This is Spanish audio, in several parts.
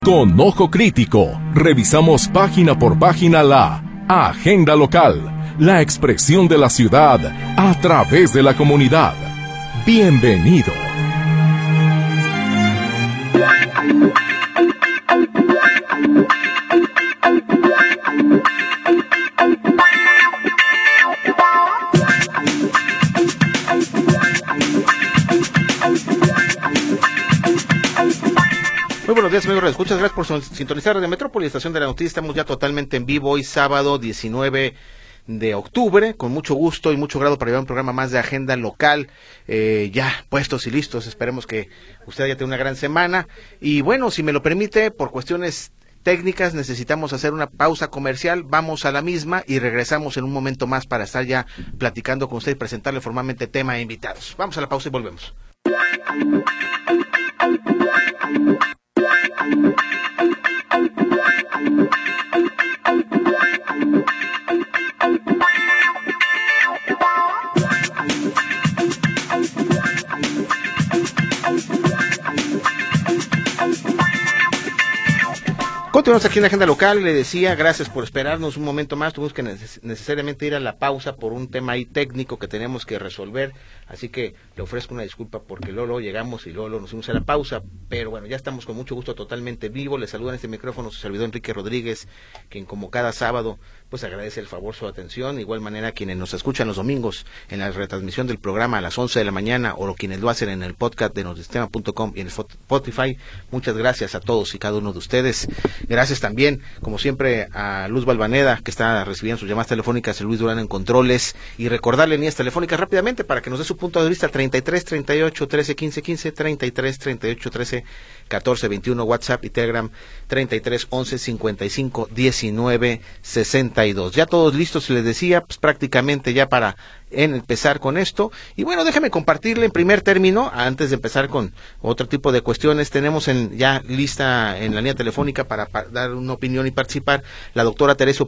Con ojo crítico, revisamos página por página la agenda local, la expresión de la ciudad a través de la comunidad. Bienvenido. Muy buenos días, amigos radioescuchas, gracias por sintonizar Radio Metrópoli, estación de la noticia. Estamos ya totalmente en vivo hoy sábado 19 de octubre, con mucho gusto y mucho grado para llevar un programa más de agenda local, ya puestos y listos. Esperemos que usted ya tenga una gran semana. Y bueno, si me lo permite, por cuestiones técnicas necesitamos hacer una pausa comercial, vamos a la misma y regresamos en un momento más para estar ya platicando con usted y presentarle formalmente tema e invitados. Vamos a la pausa y volvemos. Continuamos aquí en la agenda local. Le decía, gracias por esperarnos un momento más. Tuvimos que necesariamente ir a la pausa por un tema ahí técnico que tenemos que resolver, así que le ofrezco una disculpa porque luego llegamos y luego nos fuimos a la pausa, pero bueno, ya estamos con mucho gusto totalmente vivo. Le saluda en este micrófono su servidor Enrique Rodríguez, quien como cada sábado pues agradece el favor su atención. De igual manera a quienes nos escuchan los domingos en la retransmisión del programa a las 11 de la mañana o quienes lo hacen en el podcast de notistema.com y en Spotify, muchas gracias a todos y cada uno de ustedes. Gracias también, como siempre, a Luz Balvaneda, que está recibiendo sus llamadas telefónicas, a Luis Durán en controles, y recordarle líneas telefónicas rápidamente para que nos dé su punto de vista: 33 38 13 15 15, 33 38 13 14 21, WhatsApp y Telegram 33 11 55 19 62. Ya todos listos, les decía, pues prácticamente ya para empezar con esto. Y bueno, déjeme compartirle en primer término, antes de empezar con otro tipo de cuestiones. Tenemos ya lista en la línea telefónica para dar una opinión y participar la doctora Teresa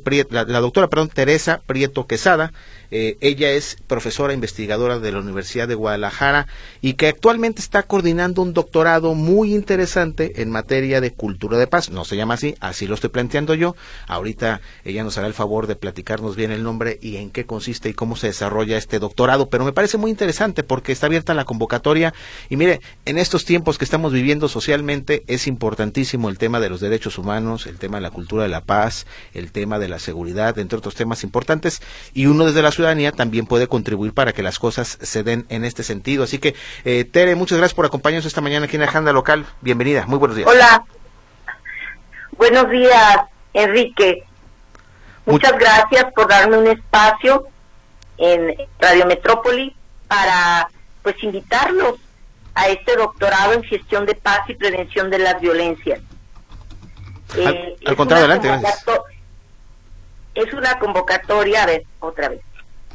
Prieto Quesada. Ella es profesora investigadora de la Universidad de Guadalajara y que actualmente está coordinando un doctorado muy interesante en materia de cultura de paz. No se llama así lo estoy planteando yo. Ahorita ella nos hará el favor de platicarnos bien el nombre y en qué consiste y cómo se desarrolla este doctorado, pero me parece muy interesante porque está abierta la convocatoria. Y mire, en estos tiempos que estamos viviendo socialmente es importantísimo el tema de los derechos humanos, el tema de la cultura de la paz, el tema de la seguridad, entre otros temas importantes, y uno desde la ciudadanía también puede contribuir para que las cosas se den en este sentido. Así que, Tere, muchas gracias por acompañarnos esta mañana aquí en la agenda local. Bienvenida, muy buenos días. Hola, buenos días, Enrique. Muchas gracias por darme un espacio en Radio Metrópoli para pues invitarlos a este doctorado en gestión de paz y prevención de las violencias. Al contrario, adelante, gracias. Es una convocatoria, a ver, otra vez.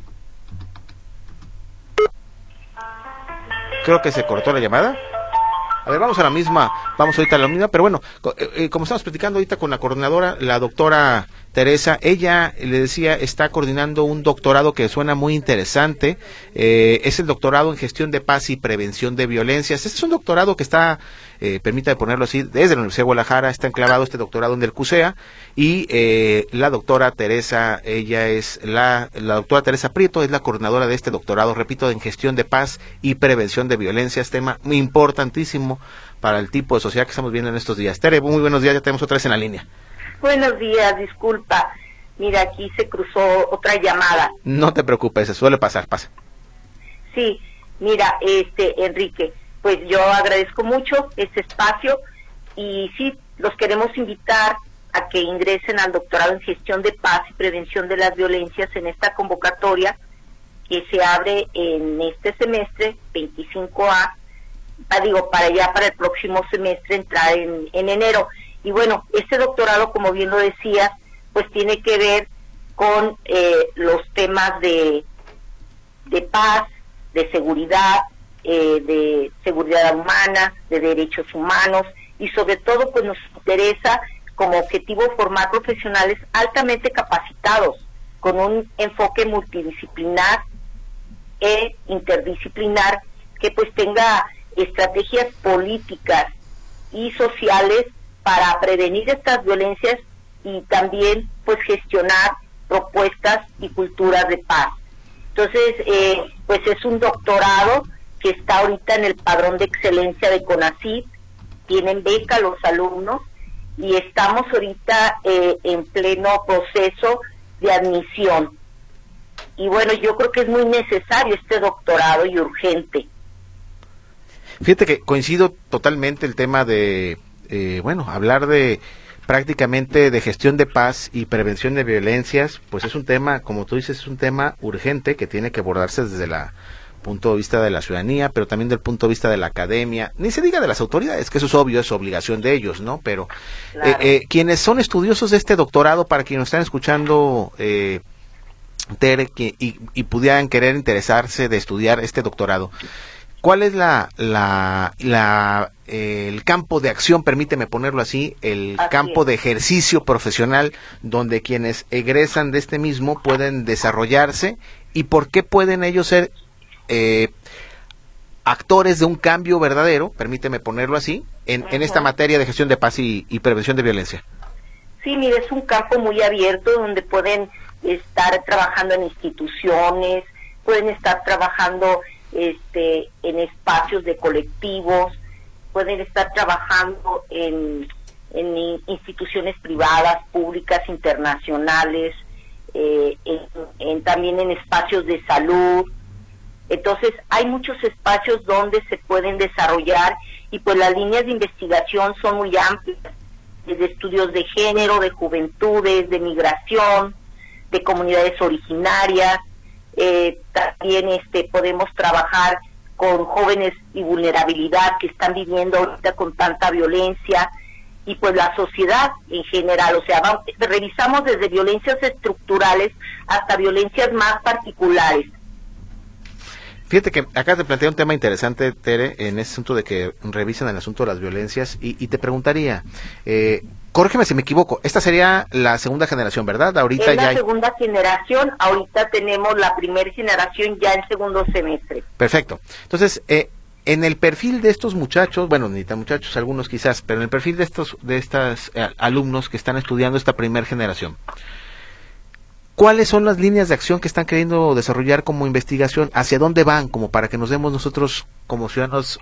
Creo que se cortó la llamada. A ver, vamos ahorita a la misma, pero bueno, como estamos platicando ahorita con la coordinadora, la doctora Teresa, ella, le decía, está coordinando un doctorado que suena muy interesante, es el doctorado en gestión de paz y prevención de violencias. Este es un doctorado que está, permítame ponerlo así, desde la Universidad de Guadalajara, está enclavado este doctorado en el CUSEA, y la doctora Teresa, ella es la doctora Teresa Prieto, es la coordinadora de este doctorado, repito, en gestión de paz y prevención de violencias, tema muy importantísimo para el tipo de sociedad que estamos viendo en estos días. Tere, muy buenos días, ya tenemos otra vez en la línea. Buenos días, disculpa. Mira, aquí se cruzó otra llamada. No te preocupes, se suele pasar, pasa. Sí, mira, Enrique, pues yo agradezco mucho este espacio y sí, los queremos invitar a que ingresen al doctorado en gestión de paz y prevención de las violencias en esta convocatoria que se abre en este semestre, 25A, para el próximo semestre entrar en enero. Y bueno, este doctorado, como bien lo decías, pues tiene que ver con los temas de paz, de seguridad humana, de derechos humanos, y sobre todo pues nos interesa como objetivo formar profesionales altamente capacitados, con un enfoque multidisciplinar e interdisciplinar, que pues tenga estrategias políticas y sociales para prevenir estas violencias y también pues gestionar propuestas y culturas de paz. Entonces, pues es un doctorado que está ahorita en el padrón de excelencia de CONACYT, tienen beca los alumnos y estamos ahorita en pleno proceso de admisión. Y bueno, yo creo que es muy necesario este doctorado y urgente. Fíjate que coincido totalmente el tema de, hablar de prácticamente de gestión de paz y prevención de violencias, pues es un tema, como tú dices, es un tema urgente que tiene que abordarse desde el punto de vista de la ciudadanía, pero también del punto de vista de la academia, ni se diga de las autoridades, que eso es obvio, es obligación de ellos, ¿no? Pero claro. Quienes son estudiosos de este doctorado, para quienes nos están escuchando, Tere, y pudieran querer interesarse de estudiar este doctorado, ¿cuál es el campo de acción, permíteme ponerlo así, campo de ejercicio profesional donde quienes egresan de este mismo pueden desarrollarse y por qué pueden ellos ser actores de un cambio verdadero, permíteme ponerlo así, en esta materia de gestión de paz y prevención de violencia? Sí, mire, es un campo muy abierto donde pueden estar trabajando en instituciones, pueden estar trabajando en espacios de colectivos, pueden estar trabajando en instituciones privadas, públicas, internacionales, también en espacios de salud. Entonces hay muchos espacios donde se pueden desarrollar y pues las líneas de investigación son muy amplias, desde estudios de género, de juventudes, de migración, de comunidades originarias. También podemos trabajar con jóvenes y vulnerabilidad que están viviendo ahorita con tanta violencia y pues la sociedad en general, o sea, revisamos desde violencias estructurales hasta violencias más particulares. Fíjate que acabas de plantear un tema interesante, Tere, en ese asunto de que revisen el asunto de las violencias y te preguntaría, corrígeme si me equivoco, esta sería la segunda generación, ¿verdad? Ahorita es la segunda generación, ahorita tenemos la primera generación ya en segundo semestre. Perfecto. Entonces, en el perfil de estos muchachos, bueno, ni tan muchachos, algunos quizás, pero en el perfil de estos alumnos que están estudiando esta primera generación, ¿cuáles son las líneas de acción que están queriendo desarrollar como investigación? ¿Hacia dónde van? Como para que nos demos nosotros como ciudadanos,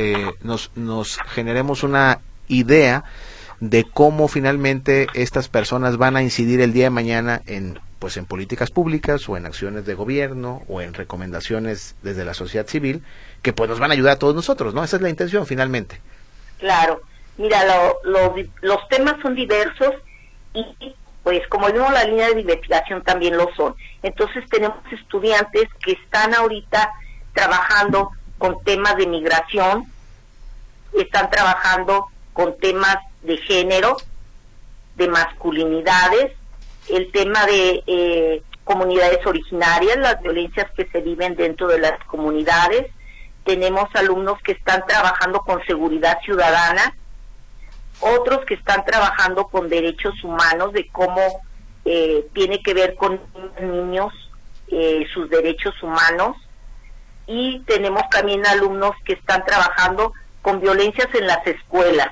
nos generemos una idea de cómo finalmente estas personas van a incidir el día de mañana en políticas públicas o en acciones de gobierno o en recomendaciones desde la sociedad civil que pues nos van a ayudar a todos nosotros, ¿no? Esa es la intención finalmente. Claro, mira, los temas son diversos y pues como vimos la línea de investigación también lo son. Entonces tenemos estudiantes que están ahorita trabajando con temas de migración, están trabajando con temas de género, de masculinidades, el tema de comunidades originarias, las violencias que se viven dentro de las comunidades. Tenemos alumnos que están trabajando con seguridad ciudadana, otros que están trabajando con derechos humanos, de cómo tiene que ver con niños, sus derechos humanos, y tenemos también alumnos que están trabajando con violencias en las escuelas.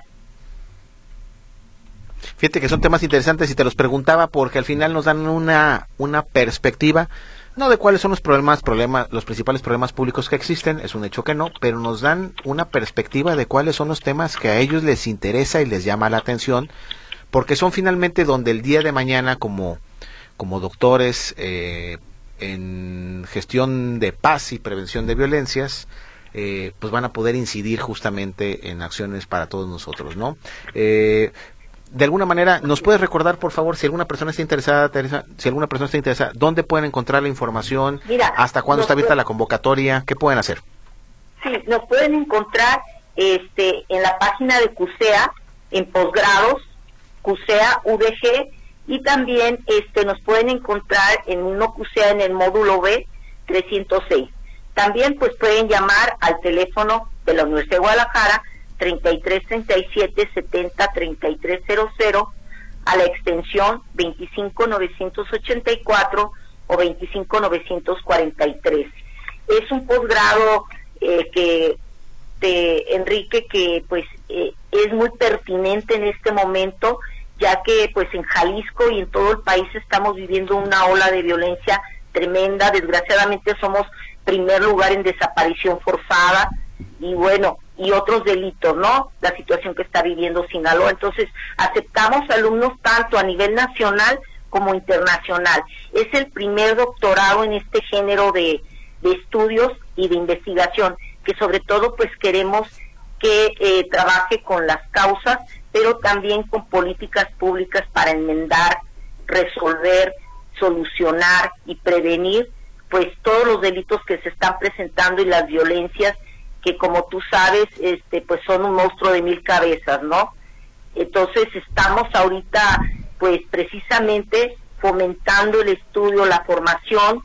Fíjate que son temas interesantes y te los preguntaba porque al final nos dan una perspectiva, no de cuáles son los los principales problemas públicos que existen, es un hecho que no, pero nos dan una perspectiva de cuáles son los temas que a ellos les interesa y les llama la atención, porque son finalmente donde el día de mañana como doctores en gestión de paz y prevención de violencias, pues van a poder incidir justamente en acciones para todos nosotros, ¿no? De alguna manera, ¿nos puedes recordar, por favor, si alguna persona está interesada, Teresa, dónde pueden encontrar la información? Mira, hasta cuándo está abierta la convocatoria? ¿Qué pueden hacer? Sí, nos pueden encontrar en la página de CUSEA, en posgrados, CUSEA UDG, y también nos pueden encontrar en uno CUSEA en el módulo B 306. También pues pueden llamar al teléfono de la Universidad de Guadalajara 33 37 70 33 00 a la extensión 25 984 o 25 943. Es un posgrado Enrique, que pues es muy pertinente en este momento, ya que pues en Jalisco y en todo el país estamos viviendo una ola de violencia tremenda. Desgraciadamente somos primer lugar en desaparición forzada y bueno, y otros delitos, ¿no? La situación que está viviendo Sinaloa. Entonces, aceptamos alumnos tanto a nivel nacional como internacional. Es el primer doctorado en este género de estudios y de investigación, que sobre todo pues queremos que trabaje con las causas, pero también con políticas públicas para enmendar, resolver, solucionar y prevenir pues todos los delitos que se están presentando y las violencias que, como tú sabes, pues son un monstruo de 1000 cabezas, ¿no? Entonces estamos ahorita pues precisamente fomentando el estudio, la formación,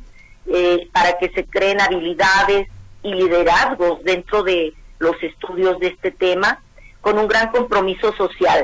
para que se creen habilidades y liderazgos dentro de los estudios de este tema, con un gran compromiso social.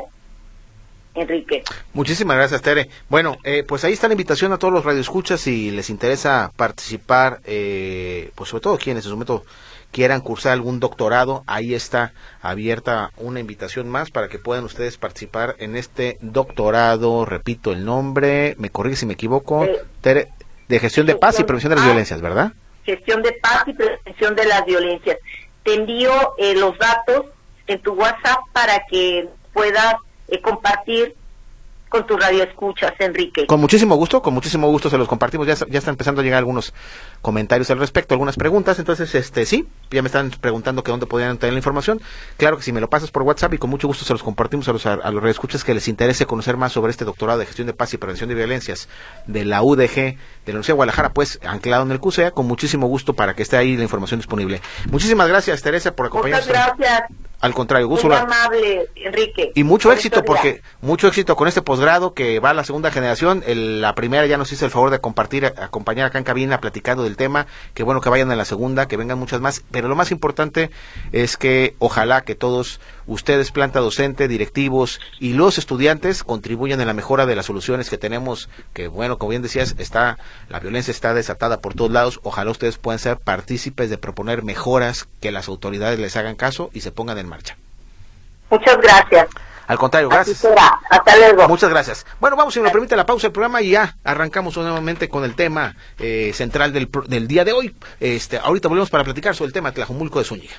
Enrique. Muchísimas gracias, Tere. Bueno, pues ahí está la invitación a todos los radioescuchas, si les interesa participar, pues sobre todo quienes en su momento quieran cursar algún doctorado, ahí está abierta una invitación más para que puedan ustedes participar en este doctorado. Repito el nombre, me corrige si me equivoco, Tere, de gestión de paz y prevención de las violencias, ¿verdad? Gestión de paz y prevención de las violencias. Te envío los datos en tu WhatsApp para que puedas compartir con tus radioescuchas, Enrique. Con muchísimo gusto se los compartimos. Ya están empezando a llegar algunos comentarios al respecto, algunas preguntas. Entonces, sí, ya me están preguntando que dónde podrían tener la información. Claro que si me lo pasas por WhatsApp, y con mucho gusto se los compartimos a los radioescuchas que les interese conocer más sobre este doctorado de gestión de paz y prevención de violencias de la UDG, de la Universidad de Guadalajara, pues anclado en el CUSEA, con muchísimo gusto para que esté ahí la información disponible. Muchísimas gracias, Teresa, por acompañarnos. Muchas gracias. Al contrario, gusto. Muy amable, Enrique. Y mucho éxito, porque mucho éxito con este posgrado que va a la segunda generación. La primera ya nos hizo el favor de acompañar acá en cabina platicando del tema. Que bueno que vayan a la segunda, que vengan muchas más. Pero lo más importante es que ojalá que todos ustedes, planta docente, directivos y los estudiantes contribuyan en la mejora de las soluciones que tenemos. Que bueno, como bien decías, la violencia está desatada por todos lados. Ojalá ustedes puedan ser partícipes de proponer mejoras, que las autoridades les hagan caso y se pongan en marcha. Muchas gracias. Al contrario, gracias. Así será. Hasta luego. Muchas gracias. Bueno, vamos, si me permite, la pausa del programa y ya arrancamos nuevamente con el tema central del día de hoy. Ahorita volvemos para platicar sobre el tema de Tlajomulco de Zúñiga.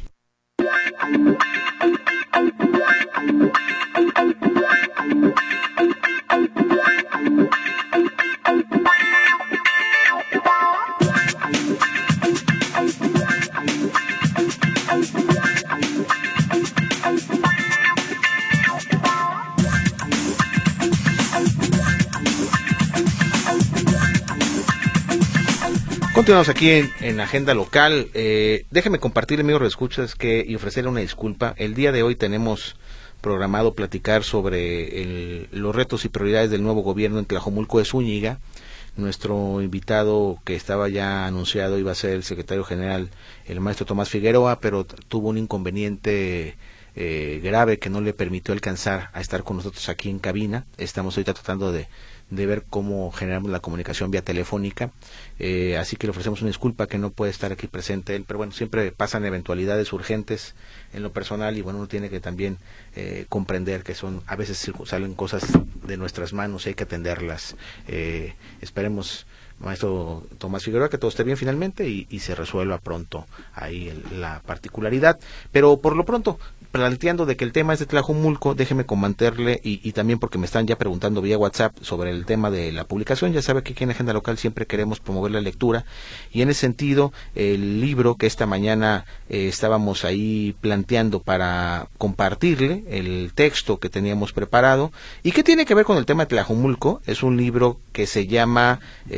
Continuamos aquí en Agenda Local. Déjeme compartirle, amigos escuchas, y ofrecerle una disculpa. El día de hoy tenemos programado platicar sobre los retos y prioridades del nuevo gobierno en Tlajomulco de Zúñiga. Nuestro invitado, que estaba ya anunciado, iba a ser el secretario general, el maestro Tomás Figueroa, pero tuvo un inconveniente grave que no le permitió alcanzar a estar con nosotros aquí en cabina. Estamos ahorita tratando de ver cómo generamos la comunicación vía telefónica, así que le ofrecemos una disculpa que no puede estar aquí presente él, pero bueno, siempre pasan eventualidades urgentes en lo personal y bueno, uno tiene que también comprender que a veces salen cosas de nuestras manos y hay que atenderlas. Esperemos, maestro Tomás Figueroa, que todo esté bien finalmente y se resuelva pronto ahí la particularidad, pero por lo pronto, planteando de que el tema es de Tlajomulco, déjeme comentarle, y también porque me están ya preguntando vía WhatsApp sobre el tema de la publicación. Ya sabe que aquí en Agenda Local siempre queremos promover la lectura, y en ese sentido, el libro que esta mañana estábamos ahí planteando para compartirle, el texto que teníamos preparado, y que tiene que ver con el tema de Tlajomulco, es un libro que se llama,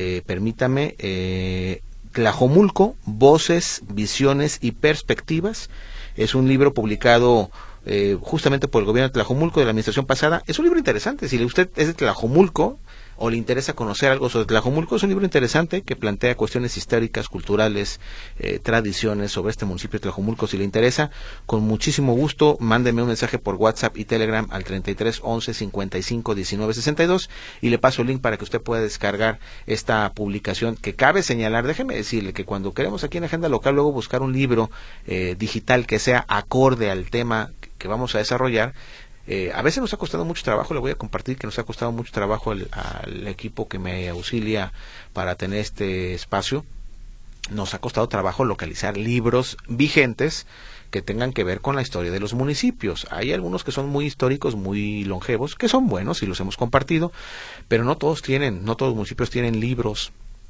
Tlajomulco, Voces, Visiones y Perspectivas. Es un libro publicado justamente por el gobierno de Tlajomulco de la administración pasada. Es un libro interesante. Si usted es de Tlajomulco o le interesa conocer algo sobre Tlajomulco, es un libro interesante que plantea cuestiones históricas, culturales, tradiciones sobre este municipio de Tlajomulco. Si le interesa, con muchísimo gusto, mándeme un mensaje por WhatsApp y Telegram al 33 11 55 19 62 y le paso el link para que usted pueda descargar esta publicación, que cabe señalar, déjeme decirle que cuando queremos aquí en Agenda Local luego buscar un libro digital que sea acorde al tema que vamos a desarrollar, a veces nos ha costado mucho trabajo. Le voy a compartir que nos ha costado mucho trabajo al equipo que me auxilia para tener este espacio. Nos ha costado trabajo localizar libros vigentes que tengan que ver con la historia de los municipios. Hay algunos que son muy históricos, muy longevos, que son buenos y los hemos compartido, pero no todos los municipios tienen libros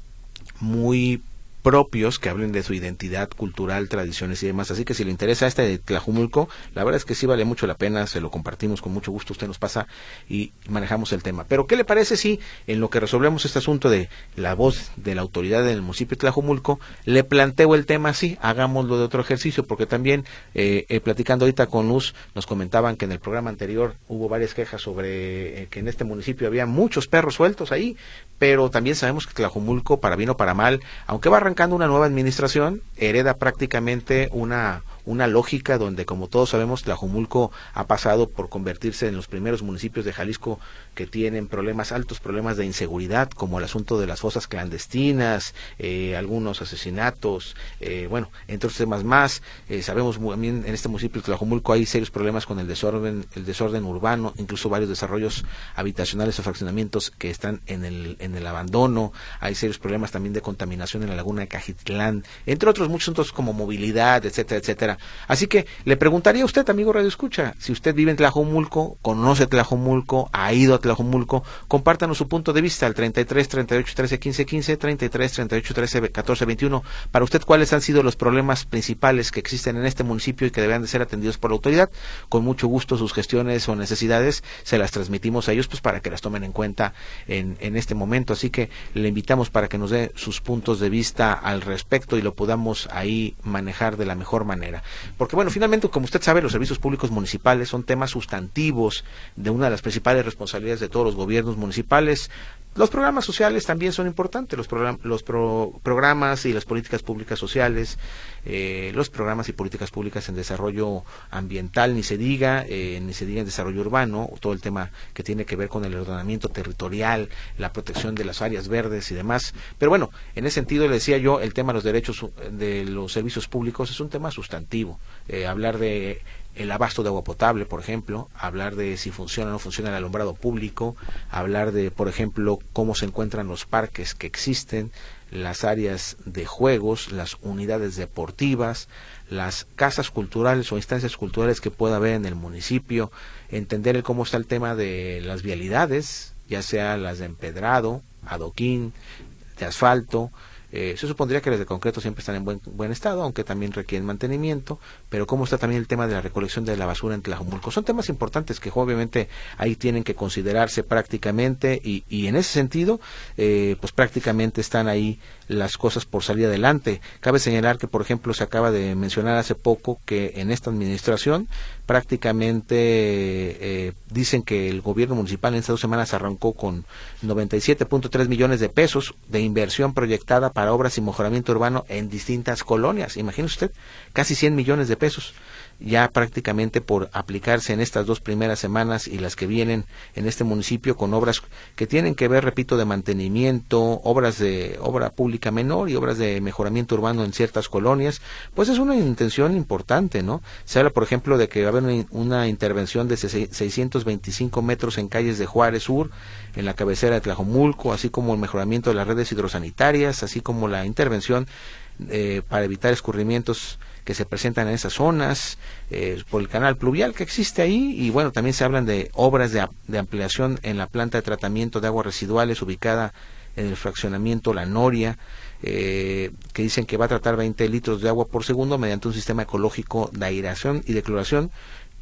muy propios que hablen de su identidad cultural, tradiciones y demás. Así que si le interesa este de Tlajomulco, la verdad es que sí vale mucho la pena, se lo compartimos con mucho gusto, usted nos pasa y manejamos el tema. Pero ¿qué le parece si en lo que resolvemos este asunto de la voz de la autoridad del municipio de Tlajomulco, le planteo el tema así, hagámoslo de otro ejercicio? Porque también platicando ahorita con Luz, nos comentaban que en el programa anterior hubo varias quejas sobre que en este municipio había muchos perros sueltos ahí, pero también sabemos que Tlajomulco, para bien o para mal, aunque va arrancando una nueva administración, hereda prácticamente una lógica donde, como todos sabemos, Tlajomulco ha pasado por convertirse en los primeros municipios de Jalisco que tienen altos problemas de inseguridad, como el asunto de las fosas clandestinas, algunos asesinatos, entre otros temas más. Sabemos también en este municipio de Tlajomulco hay serios problemas con el desorden urbano, incluso varios desarrollos habitacionales o fraccionamientos que están en el abandono. Hay serios problemas también de contaminación en la laguna de Cajitlán, entre otros muchos asuntos como movilidad, etcétera, etcétera. Así que le preguntaría a usted, amigo Radio Escucha, si usted vive en Tlajomulco, conoce Tlajomulco, ha ido a Tlajomulco, compártanos su punto de vista al 33 38 13 15 15, 33 38 13 14 21. Para usted, ¿cuáles han sido los problemas principales que existen en este municipio y que deben de ser atendidos por la autoridad? Con mucho gusto sus gestiones o necesidades se las transmitimos a ellos, pues para que las tomen en cuenta en este momento. Así que le invitamos para que nos dé sus puntos de vista al respecto y lo podamos ahí manejar de la mejor manera. Porque finalmente, como usted sabe, los servicios públicos municipales son temas sustantivos de una de las principales responsabilidades de todos los gobiernos municipales. Los programas sociales también son importantes, los programas y las políticas públicas sociales, los programas y políticas públicas en desarrollo ambiental, ni se diga en desarrollo urbano, todo el tema que tiene que ver con el ordenamiento territorial, la protección de las áreas verdes y demás. Pero en ese sentido le decía yo, el tema de los derechos de los servicios públicos es un tema sustantivo. Hablar de el abasto de agua potable, por ejemplo, hablar de si funciona o no funciona el alumbrado público, hablar de, por ejemplo, cómo se encuentran los parques que existen, las áreas de juegos, las unidades deportivas, las casas culturales o instancias culturales que pueda haber en el municipio, entender cómo está el tema de las vialidades, ya sea las de empedrado, adoquín, de asfalto. Se supondría que las de concreto siempre están en buen estado, aunque también requieren mantenimiento, pero cómo está también el tema de la recolección de la basura en Tlajomulco. Son temas importantes que obviamente ahí tienen que considerarse prácticamente y en ese sentido, pues prácticamente están ahí las cosas por salir adelante. Cabe señalar que, por ejemplo, se acaba de mencionar hace poco que en esta administración prácticamente dicen que el gobierno municipal en estas 2 semanas arrancó con 97.3 millones de pesos de inversión proyectada para obras y mejoramiento urbano en distintas colonias. Imagínese usted, casi 100 millones de pesos ya prácticamente por aplicarse en estas 2 primeras semanas y las que vienen en este municipio, con obras que tienen que ver, repito, de mantenimiento, obra pública menor y obras de mejoramiento urbano en ciertas colonias. Pues es una intención importante, ¿no? Se habla, por ejemplo, de que va a haber una intervención de 625 metros en calles de Juárez Sur, en la cabecera de Tlajomulco, así como el mejoramiento de las redes hidrosanitarias, así como la intervención para evitar escurrimientos que se presentan en esas zonas, por el canal pluvial que existe ahí, y también se hablan de obras de ampliación en la planta de tratamiento de aguas residuales ubicada en el fraccionamiento La Noria, que dicen que va a tratar 20 litros de agua por segundo mediante un sistema ecológico de aireación y de cloración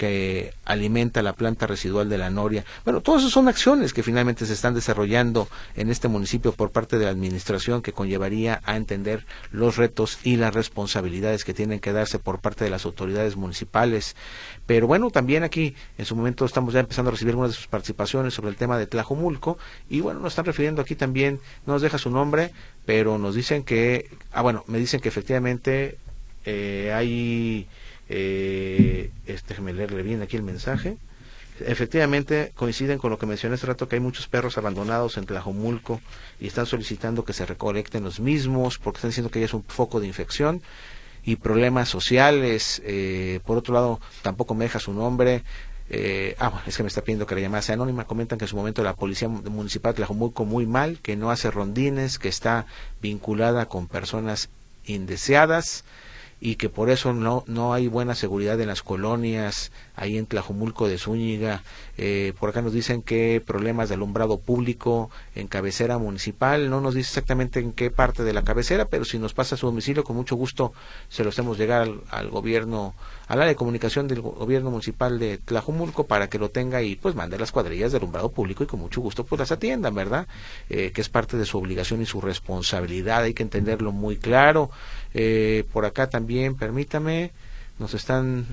que alimenta la planta residual de la Noria. Bueno, todas esas son acciones que finalmente se están desarrollando en este municipio por parte de la administración, que conllevaría a entender los retos y las responsabilidades que tienen que darse por parte de las autoridades municipales. Pero bueno, también aquí en su momento estamos ya empezando a recibir algunas de sus participaciones sobre el tema de Tlajomulco, y bueno, nos están refiriendo aquí también, no nos deja su nombre, pero nos dicen que, me dicen que efectivamente hay, déjeme leerle bien aquí el mensaje. Efectivamente coinciden con lo que mencioné hace rato, que hay muchos perros abandonados en Tlajomulco y están solicitando que se recolecten los mismos porque están diciendo que ya es un foco de infección y problemas sociales. Por otro lado, tampoco me deja su nombre. Es que me está pidiendo que la llamada sea anónima. Comentan que en su momento la policía municipal de Tlajomulco muy mal, que no hace rondines, que está vinculada con personas indeseadas y que por eso no hay buena seguridad en las colonias ahí en Tlajomulco de Zúñiga. Por acá nos dicen que problemas de alumbrado público en cabecera municipal. No nos dice exactamente en qué parte de la cabecera, pero si nos pasa su domicilio, con mucho gusto se lo hacemos llegar al gobierno, al área de comunicación del gobierno municipal de Tlajomulco, para que lo tenga y pues mande las cuadrillas de alumbrado público y con mucho gusto pues las atiendan, ¿verdad? Que es parte de su obligación y su responsabilidad, hay que entenderlo muy claro. Por acá también, permítame, nos están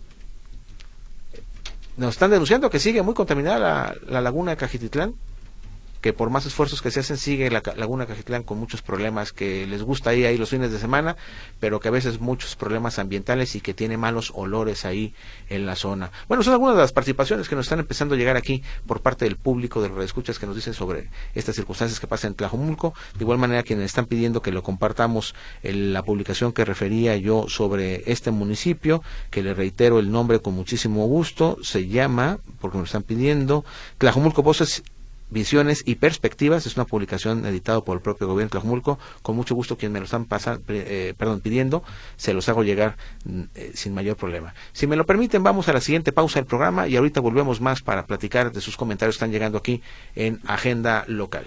denunciando que sigue muy contaminada la laguna de Cajititlán, que por más esfuerzos que se hacen sigue la laguna de Cajititlán con muchos problemas, que les gusta ir ahí los fines de semana, pero que a veces muchos problemas ambientales y que tiene malos olores ahí en la zona. Bueno, son algunas de las participaciones que nos están empezando a llegar aquí por parte del público, de los radioescuchas, que nos dicen sobre estas circunstancias que pasan en Tlajomulco. De igual manera, quienes están pidiendo que lo compartamos en la publicación que refería yo sobre este municipio, que le reitero el nombre con muchísimo gusto, se llama, porque me lo están pidiendo, Tlajomulco Voces, Visiones y Perspectivas. Es una publicación editada por el propio gobierno de Tlajomulco. Con mucho gusto, quien me lo están pidiendo, se los hago llegar sin mayor problema. Si me lo permiten, vamos a la siguiente pausa del programa y ahorita volvemos más para platicar de sus comentarios que están llegando aquí en Agenda Local.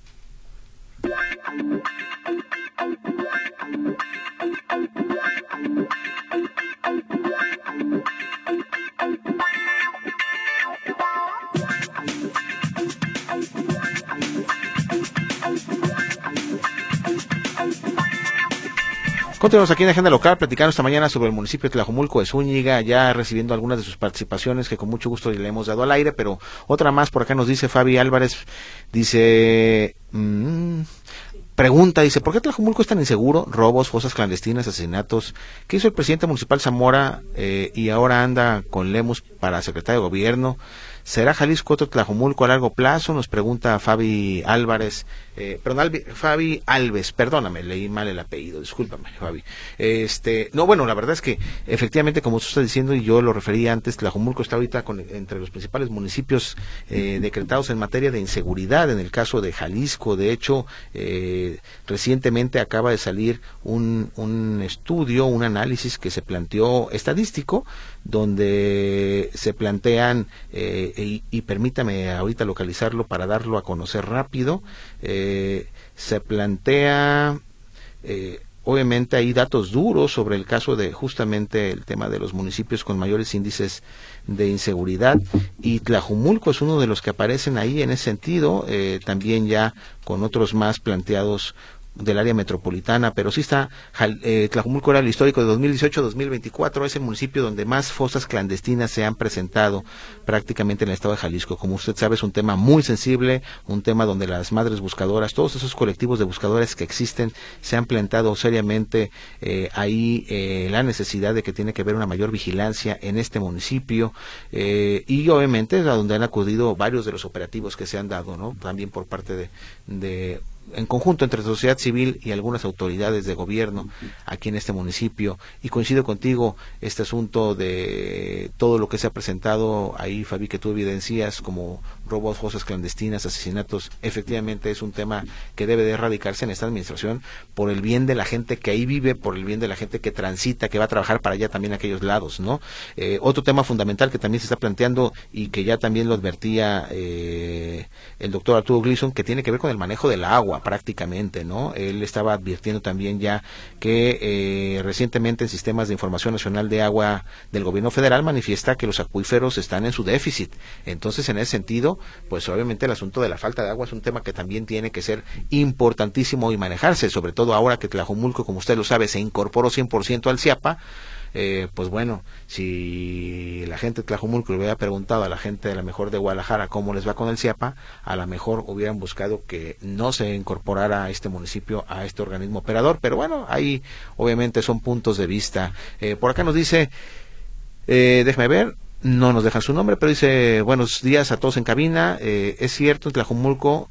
Continuamos aquí en Agenda Local, platicando esta mañana sobre el municipio de Tlajomulco de Zúñiga, ya recibiendo algunas de sus participaciones que con mucho gusto le hemos dado al aire, pero otra más por acá nos dice Fabi Álvarez, dice, pregunta, dice, ¿por qué Tlajomulco es tan inseguro? Robos, fosas clandestinas, asesinatos. ¿Qué hizo el presidente municipal Zamora y ahora anda con Lemus para secretario de gobierno? ¿Será Jalisco otro Tlajomulco a largo plazo? Nos pregunta Fabi Álvarez. Fabi Alves, perdóname, leí mal el apellido, discúlpame, Fabi. No, bueno, la verdad es que efectivamente, como usted está diciendo, y yo lo refería antes, Tlajomulco está ahorita entre los principales municipios decretados en materia de inseguridad, en el caso de Jalisco. De hecho, recientemente acaba de salir un estudio, un análisis que se planteó estadístico, donde se plantean, y permítame ahorita localizarlo para darlo a conocer rápido, se plantea, obviamente hay datos duros sobre el caso de justamente el tema de los municipios con mayores índices de inseguridad, y Tlajomulco es uno de los que aparecen ahí en ese sentido, también ya con otros más planteados del área metropolitana, pero sí está, Tlajomulco era el histórico de 2018-2024, es el municipio donde más fosas clandestinas se han presentado prácticamente en el estado de Jalisco. Como usted sabe, es un tema muy sensible, un tema donde las madres buscadoras, todos esos colectivos de buscadores que existen, se han planteado seriamente ahí la necesidad de que tiene que haber una mayor vigilancia en este municipio, y obviamente es a donde han acudido varios de los operativos que se han dado, ¿no? También por parte de en conjunto entre sociedad civil y algunas autoridades de gobierno aquí en este municipio. Y coincido contigo, este asunto de todo lo que se ha presentado ahí, Fabi, que tú evidencias como robos, fosas clandestinas, asesinatos, efectivamente es un tema que debe de erradicarse en esta administración por el bien de la gente que ahí vive, por el bien de la gente que transita, que va a trabajar para allá también a aquellos lados, ¿no? Otro tema fundamental que también se está planteando y que ya también lo advertía el doctor Arturo Gleason, que tiene que ver con el manejo del agua prácticamente, ¿no? Él estaba advirtiendo también ya que recientemente el Sistemas de Información Nacional de Agua del Gobierno Federal manifiesta que los acuíferos están en su déficit. Entonces, en ese sentido, pues obviamente el asunto de la falta de agua es un tema que también tiene que ser importantísimo y manejarse, sobre todo ahora que Tlajomulco, como usted lo sabe, se incorporó 100% al CIAPA. Pues bueno, si la gente de Tlajomulco le hubiera preguntado a la gente de la mejor de Guadalajara cómo les va con el CIAPA, a lo mejor hubieran buscado que no se incorporara a este municipio, a este organismo operador, pero bueno, ahí obviamente son puntos de vista. Por acá nos dice, déjame ver, no nos dejan su nombre, pero dice, buenos días a todos en cabina, es cierto, en Tlajomulco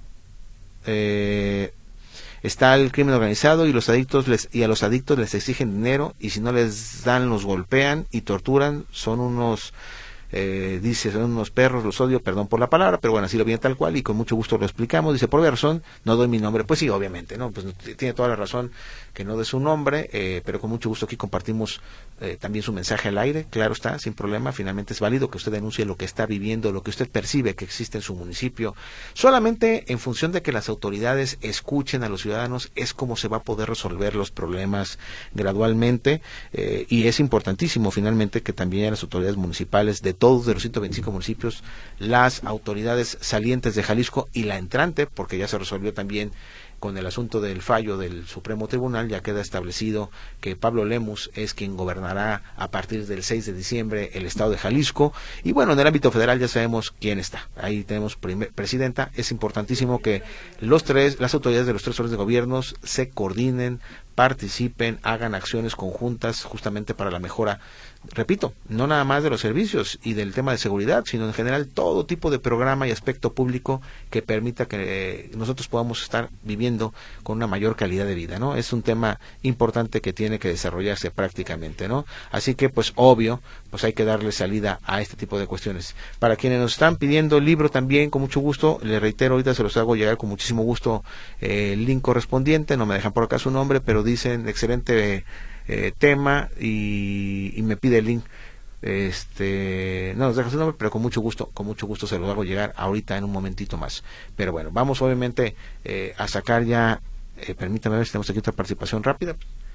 está el crimen organizado y a los adictos les exigen dinero, y si no les dan los golpean y torturan, son unos dice, son unos perros, los odio, perdón por la palabra, pero bueno, así lo viene tal cual y con mucho gusto lo explicamos. Dice, por razón, no doy mi nombre. Pues sí, obviamente, ¿no? Pues tiene toda la razón que no dé su nombre, pero con mucho gusto aquí compartimos también su mensaje al aire, claro está, sin problema. Finalmente es válido que usted denuncie lo que está viviendo, lo que usted percibe que existe en su municipio. Solamente en función de que las autoridades escuchen a los ciudadanos es como se va a poder resolver los problemas gradualmente, y es importantísimo finalmente que también las autoridades municipales de todos de los 125 municipios, las autoridades salientes de Jalisco y la entrante, porque ya se resolvió también con el asunto del fallo del Supremo Tribunal, ya queda establecido que Pablo Lemus es quien gobernará a partir del 6 de diciembre el estado de Jalisco, y bueno, en el ámbito federal ya sabemos quién está, ahí tenemos presidenta. Es importantísimo que las autoridades de los tres órdenes de gobiernos se coordinen, participen, hagan acciones conjuntas justamente para la mejora, repito, no nada más de los servicios y del tema de seguridad, sino en general todo tipo de programa y aspecto público que permita que nosotros podamos estar viviendo con una mayor calidad de vida, ¿no? Es un tema importante que tiene que desarrollarse prácticamente, ¿no? Así que, pues, obvio, pues hay que darle salida a este tipo de cuestiones. Para quienes nos están pidiendo el libro también, con mucho gusto, les reitero, ahorita se los hago llegar con muchísimo gusto el link correspondiente, no me dejan por acá su nombre, pero dicen excelente tema y me pide el link. No nos deja su nombre, pero con mucho gusto se los hago llegar ahorita en un momentito más. Pero bueno, vamos obviamente a sacar ya, permítame ver si tenemos aquí otra participación rápida.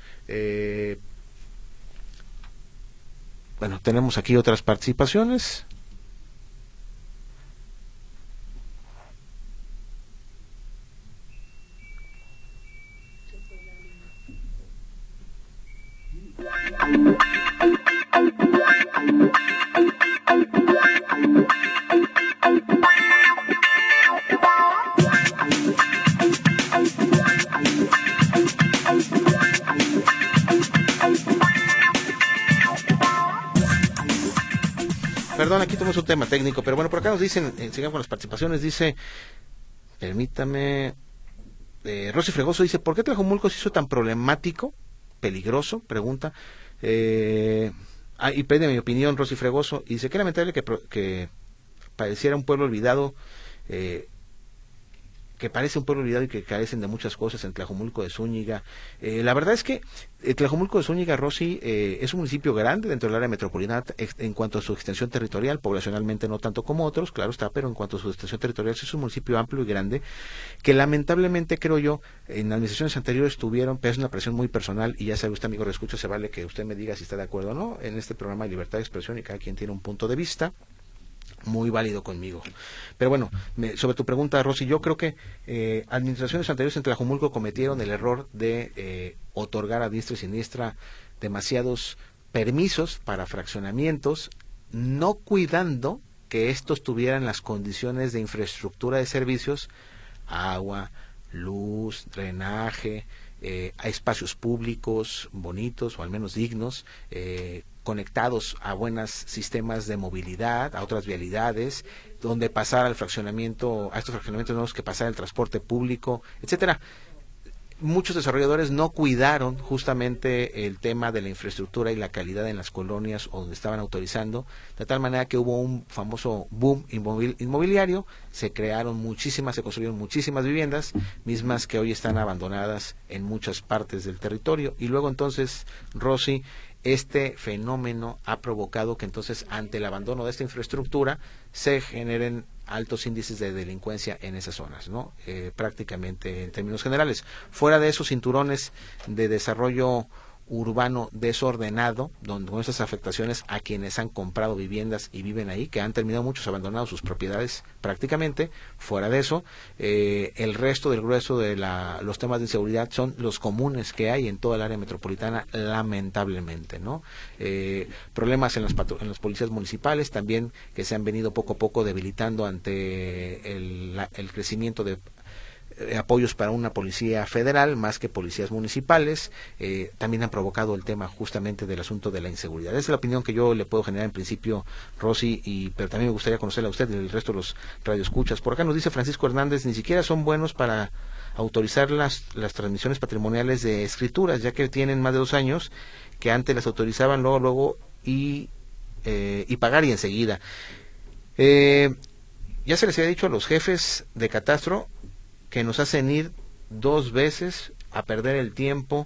Bueno, tenemos aquí otras participaciones. Perdón, aquí tenemos un tema técnico, pero bueno, por acá nos dicen, sigamos con las participaciones, dice, permítame, Rosy Fregoso dice, ¿por qué Tlajomulco se hizo tan problemático, peligroso? Pregunta, y pide mi opinión Rosy Fregoso, y dice, qué lamentable que pareciera un pueblo olvidado, que parece un pueblo olvidado y que carecen de muchas cosas en Tlajomulco de Zúñiga. La verdad es que Tlajomulco de Zúñiga, Rosy, es un municipio grande dentro del área metropolitana en cuanto a su extensión territorial, poblacionalmente no tanto como otros, claro está, pero en cuanto a su extensión territorial es un municipio amplio y grande, que lamentablemente, creo yo, en administraciones anteriores tuvieron, pero es una presión muy personal, y ya sabe usted, amigo, reescucha, se vale que usted me diga si está de acuerdo o no, en este programa de libertad de expresión y cada quien tiene un punto de vista muy válido conmigo. Pero bueno, sobre tu pregunta, Rosy, yo creo que administraciones anteriores en Tlajomulco cometieron el error de otorgar a diestra y siniestra demasiados permisos para fraccionamientos, no cuidando que estos tuvieran las condiciones de infraestructura de servicios, agua, luz, drenaje, espacios públicos bonitos o al menos dignos, conectados a buenos sistemas de movilidad, a otras vialidades, donde pasar al fraccionamiento, a estos fraccionamientos nuevos que pasar el transporte público, etcétera. Muchos desarrolladores no cuidaron justamente el tema de la infraestructura y la calidad en las colonias o donde estaban autorizando, de tal manera que hubo un famoso boom inmobiliario, se construyeron muchísimas viviendas, mismas que hoy están abandonadas en muchas partes del territorio, y luego entonces, Rosy, este fenómeno ha provocado que entonces ante el abandono de esta infraestructura se generen altos índices de delincuencia en esas zonas, ¿no? Prácticamente en términos generales. Fuera de esos cinturones de desarrollo urbano desordenado, donde con esas afectaciones a quienes han comprado viviendas y viven ahí, que han terminado muchos abandonando sus propiedades prácticamente. Fuera de eso, el resto del grueso de los temas de inseguridad son los comunes que hay en toda el área metropolitana, lamentablemente, ¿no? Problemas en las policías municipales también, que se han venido poco a poco debilitando ante el crecimiento de apoyos para una policía federal más que policías municipales. También han provocado el tema justamente del asunto de la inseguridad. Esa es la opinión que yo le puedo generar en principio, Rosy, pero también me gustaría conocerla a usted y el resto de los radioescuchas. Por acá nos dice Francisco Hernández, ni siquiera son buenos para autorizar las transmisiones patrimoniales de escrituras, ya que tienen más de 2 años, que antes las autorizaban luego y pagar y enseguida. Ya se les había dicho a los jefes de catastro que nos hacen ir 2 veces a perder el tiempo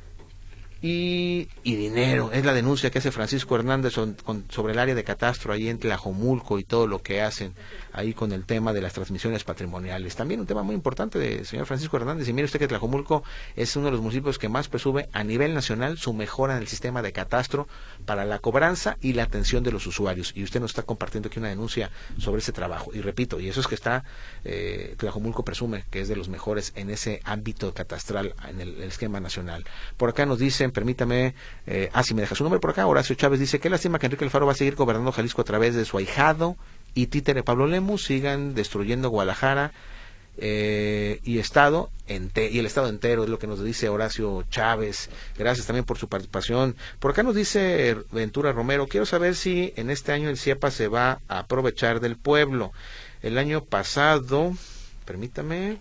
y dinero. Es la denuncia que hace Francisco Hernández sobre el área de catastro ahí en Tlajomulco y todo lo que hacen ahí con el tema de las transmisiones patrimoniales. También un tema muy importante del señor Francisco Hernández. Y mire usted que Tlajomulco es uno de los municipios que más presume a nivel nacional su mejora en el sistema de catastro para la cobranza y la atención de los usuarios. Y usted nos está compartiendo aquí una denuncia sobre ese trabajo. Y repito, y eso es que Tlajomulco presume que es de los mejores en ese ámbito catastral en el esquema nacional. Por acá nos dicen, permítame, si me deja su nombre por acá, Horacio Chávez dice, qué lástima que Enrique Alfaro va a seguir gobernando Jalisco a través de su ahijado y títere Pablo Lemus, sigan destruyendo Guadalajara y el estado entero, es lo que nos dice Horacio Chávez. Gracias también por su participación. Por acá nos dice Ventura Romero, quiero saber si en este año el CIEPA se va a aprovechar del pueblo. El año pasado, permítame,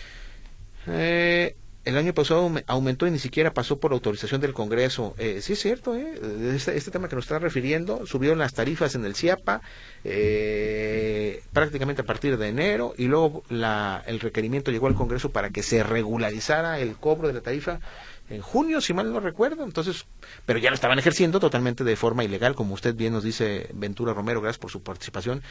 el año pasado aumentó y ni siquiera pasó por autorización del Congreso. Sí es cierto, este tema que nos está refiriendo, subieron las tarifas en el CIAPA prácticamente a partir de enero, y luego el requerimiento llegó al Congreso para que se regularizara el cobro de la tarifa en junio, si mal no recuerdo. Entonces, pero ya lo estaban ejerciendo totalmente de forma ilegal, como usted bien nos dice, Ventura Romero. Gracias por su participación.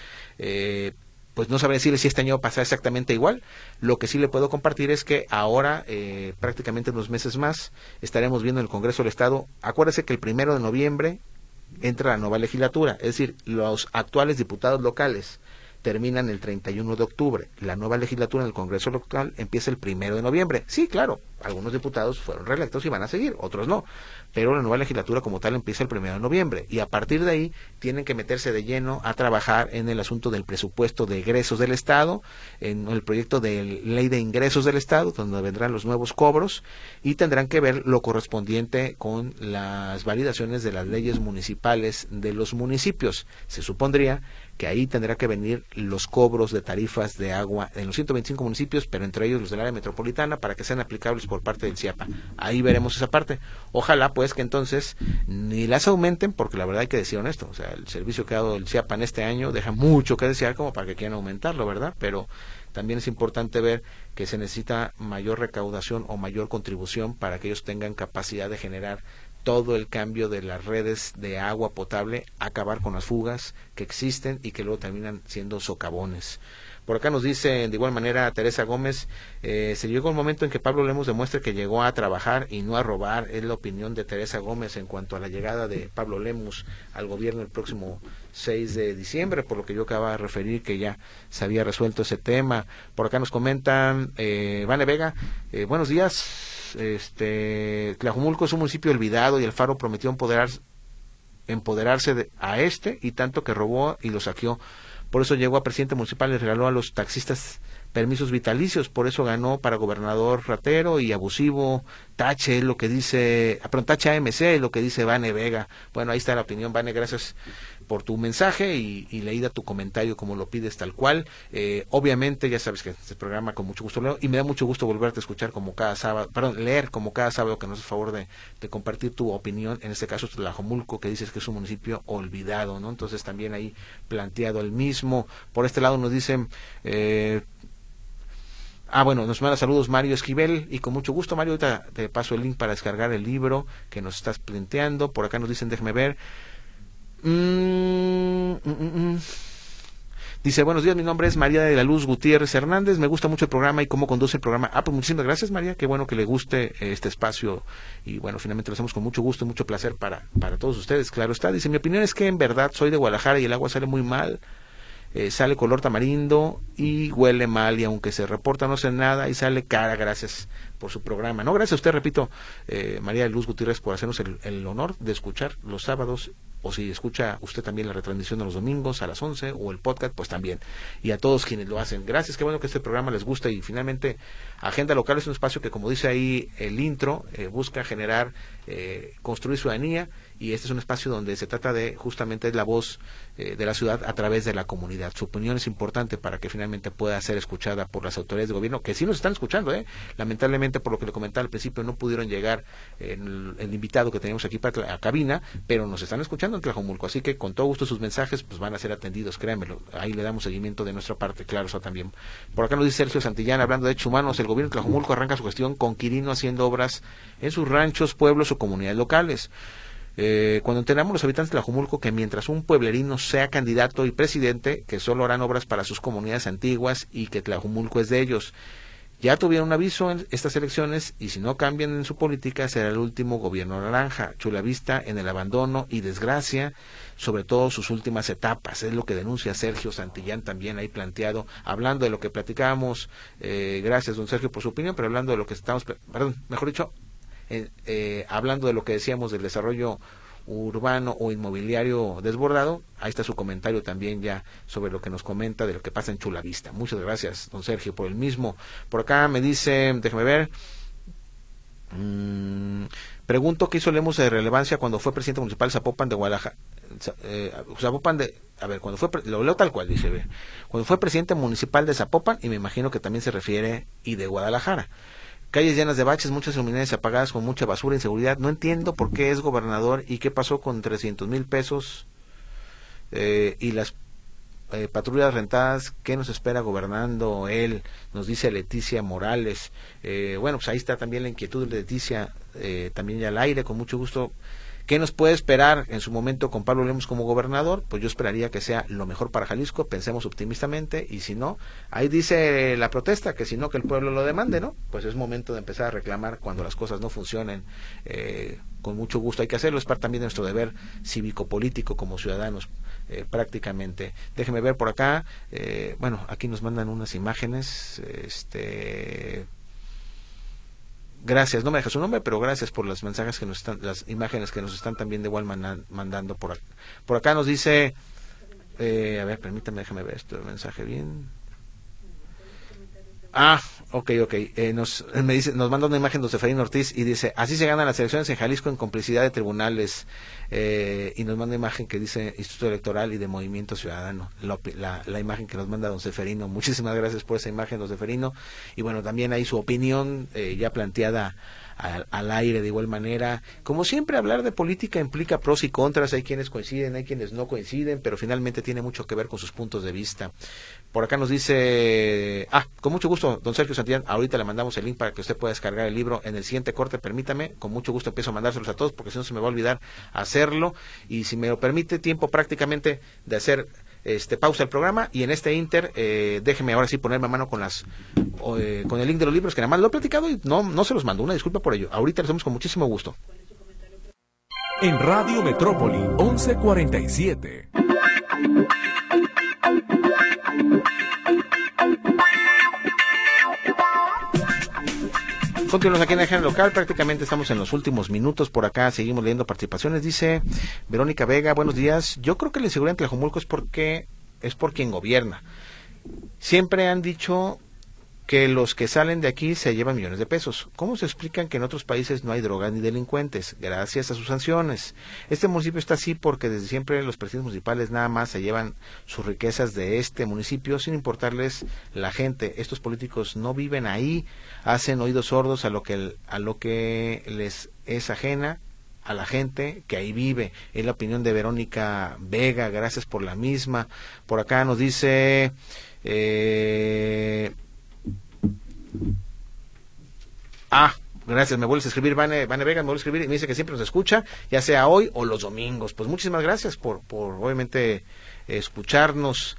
Pues no sabré decirle si este año pasa exactamente igual. Lo que sí le puedo compartir es que ahora, prácticamente unos meses más, estaremos viendo en el Congreso del Estado. Acuérdese que el 1 de noviembre entra la nueva legislatura, es decir, los actuales diputados locales terminan el 31 de octubre. La nueva legislatura en el Congreso local empieza el 1 de noviembre. Sí, claro, algunos diputados fueron reelectos y van a seguir, otros no. Pero la nueva legislatura como tal empieza el 1 de noviembre. Y a partir de ahí tienen que meterse de lleno a trabajar en el asunto del presupuesto de egresos del Estado, en el proyecto de ley de ingresos del Estado, donde vendrán los nuevos cobros, y tendrán que ver lo correspondiente con las validaciones de las leyes municipales de los municipios. Se supondría que ahí tendrá que venir los cobros de tarifas de agua en los 125 municipios, pero entre ellos los del área metropolitana, para que sean aplicables por parte del CIAPA. Ahí veremos esa parte. Ojalá pues que entonces ni las aumenten, porque la verdad hay que decir honesto, o sea, el servicio que ha dado el CIAPA en este año deja mucho que desear como para que quieran aumentarlo, ¿verdad? Pero también es importante ver que se necesita mayor recaudación o mayor contribución para que ellos tengan capacidad de generar todo el cambio de las redes de agua potable, acabar con las fugas que existen y que luego terminan siendo socavones. Por acá nos dice de igual manera Teresa Gómez, se llegó el momento en que Pablo Lemus demuestre que llegó a trabajar y no a robar. Es la opinión de Teresa Gómez en cuanto a la llegada de Pablo Lemus al gobierno el próximo 6 de diciembre, por lo que yo acababa de referir que ya se había resuelto ese tema. Por acá nos comentan, Vane Vega, buenos días. Tlajomulco es un municipio olvidado y Alfaro prometió empoderarse a y tanto que robó y lo saqueó. Por eso llegó a presidente municipal y le regaló a los taxistas permisos vitalicios. Por eso ganó para gobernador ratero y abusivo. Tache es lo que dice, Tache AMC es lo que dice Vane Vega. Bueno, ahí está la opinión, Vane, gracias por tu mensaje y leída tu comentario como lo pides tal cual. Obviamente ya sabes que este programa con mucho gusto leo y me da mucho gusto volverte a escuchar como cada sábado, leer como cada sábado, que nos haces favor de compartir tu opinión, en este caso Tlajomulco, que dices que es un municipio olvidado, ¿no? Entonces también ahí planteado el mismo. Por este lado nos dicen nos manda saludos Mario Esquivel, y con mucho gusto, Mario, ahorita te paso el link para descargar el libro que nos estás planteando. Por acá nos dicen, déjeme ver, Dice, buenos días, mi nombre es María de la Luz Gutiérrez Hernández, me gusta mucho el programa y cómo conduce el programa. Pues muchísimas gracias, María, qué bueno que le guste este espacio y bueno, finalmente lo hacemos con mucho gusto y mucho placer para todos ustedes, claro está. Dice, mi opinión es que en verdad soy de Guadalajara y el agua sale muy mal, sale color tamarindo y huele mal y aunque se reporta no sé nada y sale cara. Gracias por su programa. No, gracias a usted, repito, María de Luz Gutiérrez, por hacernos el honor de escuchar los sábados, o si escucha usted también la retransmisión de los domingos a las 11 o el podcast, pues también. Y a todos quienes lo hacen. Gracias, qué bueno que este programa les gusta y finalmente Agenda Local es un espacio que, como dice ahí el intro, busca generar, construir ciudadanía, y este es un espacio donde se trata de justamente la voz de la ciudad a través de la comunidad. Su opinión es importante para que finalmente pueda ser escuchada por las autoridades de gobierno, que sí nos están escuchando, lamentablemente, por lo que le comentaba al principio, no pudieron llegar el invitado que tenemos aquí para la cabina, pero nos están escuchando en Tlajomulco, así que con todo gusto sus mensajes pues van a ser atendidos, créanmelo, ahí le damos seguimiento de nuestra parte, claro, eso también. Por acá nos dice Sergio Santillán, hablando de derechos humanos, el gobierno de Tlajomulco arranca su gestión con Quirino haciendo obras en sus ranchos, pueblos o comunidades locales. Cuando entendamos los habitantes de Tlajomulco que mientras un pueblerino sea candidato y presidente, que solo harán obras para sus comunidades antiguas y que Tlajomulco es de ellos. Ya tuvieron un aviso en estas elecciones y si no cambian en su política será el último gobierno naranja. Chulavista en el abandono y desgracia, sobre todo sus últimas etapas. Es lo que denuncia Sergio Santillán también ahí planteado, hablando de lo que platicábamos. Gracias, don Sergio, por su opinión, pero hablando de lo que estamos, mejor dicho, hablando de lo que decíamos del desarrollo urbano o inmobiliario desbordado, ahí está su comentario también ya sobre lo que nos comenta de lo que pasa en Chulavista. Muchas gracias, don Sergio, por el mismo. Por acá me dice, déjame ver, pregunto qué hizo Lemus de relevancia cuando fue presidente municipal de Zapopan de Guadalajara. Cuando fue, lo leo tal cual, dice, cuando fue presidente municipal de Zapopan, y me imagino que también se refiere y de Guadalajara. Calles llenas de baches, muchas luminarias apagadas con mucha basura, inseguridad. No entiendo por qué es gobernador y qué pasó con 300,000 pesos y las patrullas rentadas. ¿Qué nos espera gobernando él? Nos dice Leticia Morales. Bueno, pues ahí está también la inquietud de Leticia, también ya al aire, con mucho gusto. ¿Qué nos puede esperar en su momento con Pablo Lemus como gobernador? Pues yo esperaría que sea lo mejor para Jalisco, pensemos optimistamente, y si no, ahí dice la protesta, que si no, que el pueblo lo demande, ¿no? Pues es momento de empezar a reclamar cuando las cosas no funcionen, con mucho gusto hay que hacerlo, es parte también de nuestro deber cívico-político como ciudadanos, prácticamente. Déjenme ver por acá, bueno, aquí nos mandan unas imágenes, gracias, no me deja su nombre, pero gracias por los mensajes que nos están, las imágenes que nos están también de igual mandando por acá. Por acá nos dice, a ver, permítame, déjame ver este mensaje bien. Ok, nos manda una imagen de Seferino Ortiz y dice, así se ganan las elecciones en Jalisco en complicidad de tribunales, y nos manda una imagen que dice Instituto Electoral y de Movimiento Ciudadano, la imagen que nos manda don Seferino. Muchísimas gracias por esa imagen, don Seferino, y bueno, también ahí su opinión ya planteada al aire de igual manera. Como siempre, hablar de política implica pros y contras, hay quienes coinciden, hay quienes no coinciden, pero finalmente tiene mucho que ver con sus puntos de vista. Por acá nos dice, con mucho gusto, don Sergio Santillán, ahorita le mandamos el link para que usted pueda descargar el libro en el siguiente corte, permítame, con mucho gusto empiezo a mandárselos a todos, porque si no se me va a olvidar hacerlo, y si me lo permite, tiempo prácticamente de hacer pausa el programa, y en este inter, déjeme ahora sí ponerme a mano con el link de los libros, que nada más lo he platicado y no se los mando, una disculpa por ello, ahorita lo hacemos con muchísimo gusto. En Radio Metrópoli 1147. Continuamos aquí en la Agenda Local, prácticamente estamos en los últimos minutos, por acá seguimos leyendo participaciones. Dice Verónica Vega, buenos días, yo creo que la inseguridad en Tlajomulco es por quien gobierna. Siempre han dicho que los que salen de aquí se llevan millones de pesos. ¿Cómo se explican que en otros países no hay drogas ni delincuentes? Gracias a sus sanciones. Este municipio está así porque desde siempre los presidentes municipales nada más se llevan sus riquezas de este municipio sin importarles la gente. Estos políticos no viven ahí, hacen oídos sordos a lo que les es ajena a la gente que ahí vive. Es la opinión de Verónica Vega, gracias por la misma. Por acá nos dice Gracias, me vuelves a escribir, Vane Vega, me vuelves a escribir y me dice que siempre nos escucha, ya sea hoy o los domingos. Pues muchísimas gracias por obviamente escucharnos.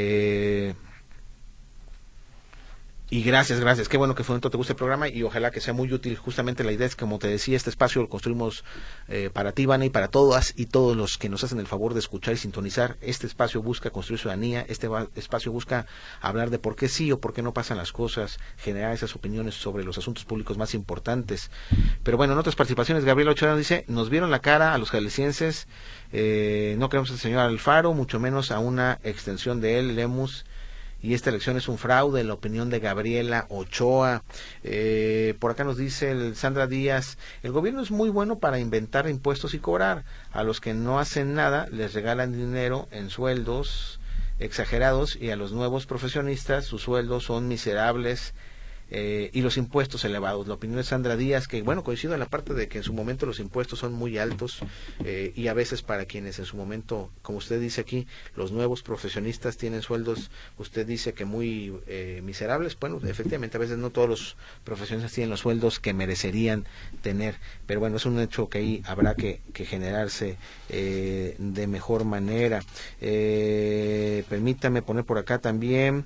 Y gracias, qué bueno que te guste el programa y ojalá que sea muy útil. Justamente la idea es, como te decía, este espacio lo construimos para ti, Vane, y para todas y todos los que nos hacen el favor de escuchar y sintonizar. Este espacio busca construir ciudadanía, este espacio busca hablar de por qué sí o por qué no pasan las cosas, generar esas opiniones sobre los asuntos públicos más importantes. Pero bueno, en otras participaciones, Gabriela Ochoa dice, nos vieron la cara a los jaliscienses, no queremos al señor Alfaro, mucho menos a una extensión de él, Lemus, y esta elección es un fraude, en la opinión de Gabriela Ochoa. Por acá nos dice Sandra Díaz, el gobierno es muy bueno para inventar impuestos y cobrar. A los que no hacen nada les regalan dinero en sueldos exagerados y a los nuevos profesionistas sus sueldos son miserables. Y los impuestos elevados. La opinión de Sandra Díaz, que bueno, coincido en la parte de que en su momento los impuestos son muy altos y a veces para quienes en su momento, como usted dice aquí, los nuevos profesionistas tienen sueldos, usted dice que muy miserables. Bueno, efectivamente a veces no todos los profesionistas tienen los sueldos que merecerían tener, pero bueno, es un hecho que ahí habrá que generarse de mejor manera. Permítame poner por acá también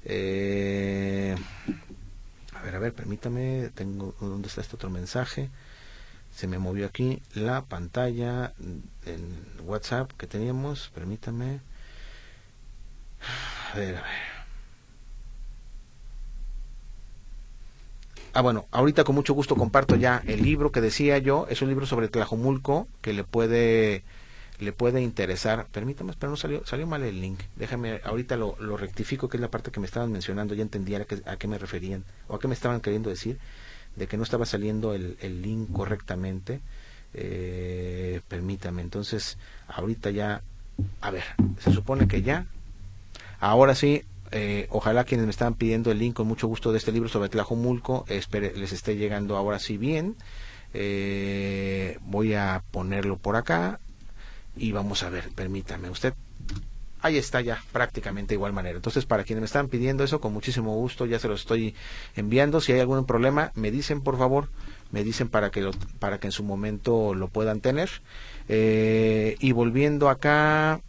a ver, permítame, ¿dónde está este otro mensaje? Se me movió aquí la pantalla en WhatsApp que teníamos, permítame. A ver. Bueno, ahorita con mucho gusto comparto ya el libro que decía yo, es un libro sobre Tlajomulco que le puede interesar. Permítame, pero no salió mal el link. Déjame, ahorita lo rectifico, que es la parte que me estaban mencionando, ya entendí a qué me referían, o a qué me estaban queriendo decir, de que no estaba saliendo el link correctamente. Permítame, entonces, ahorita ya, a ver, se supone que ya, ahora sí, ojalá quienes me estaban pidiendo el link con mucho gusto de este libro sobre Tlajomulco, les esté llegando ahora sí bien. Voy a ponerlo por acá. Y vamos a ver, permítame usted. Ahí está ya, prácticamente de igual manera. Entonces, para quienes me están pidiendo eso, con muchísimo gusto, ya se los estoy enviando. Si hay algún problema, me dicen, por favor, me dicen para que en su momento lo puedan tener. Y volviendo acá,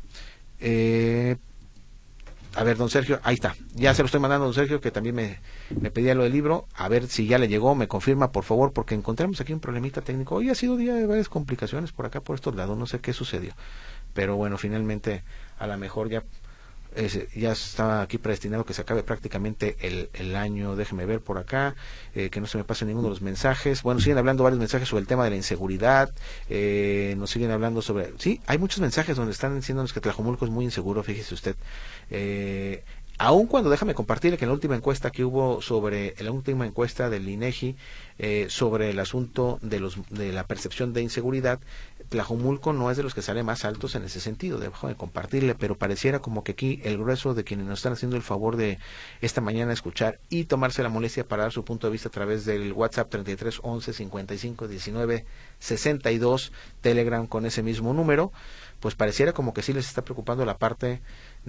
a ver, don Sergio, ahí está. Ya se lo estoy mandando a don Sergio, que también me pedía lo del libro. A ver si ya le llegó, me confirma, por favor, porque encontramos aquí un problemita técnico. Hoy ha sido día de varias complicaciones por acá, por estos lados. No sé qué sucedió. Pero bueno, finalmente, a lo mejor ya está aquí predestinado que se acabe prácticamente el año. Déjeme ver por acá, que no se me pase ninguno de los mensajes. Bueno, siguen hablando varios mensajes sobre el tema de la inseguridad. Nos siguen hablando sobre... Sí, hay muchos mensajes donde están diciéndonos que Tlajomulco es muy inseguro, fíjese usted. Aun cuando, déjame compartirle que en la última encuesta que hubo la última encuesta del INEGI sobre el asunto de la percepción de inseguridad, Tlajomulco no es de los que sale más altos en ese sentido. Déjame compartirle, pero pareciera como que aquí el grueso de quienes nos están haciendo el favor de esta mañana escuchar y tomarse la molestia para dar su punto de vista a través del WhatsApp 33 11 55 19 62, Telegram con ese mismo número, pues pareciera como que sí les está preocupando la parte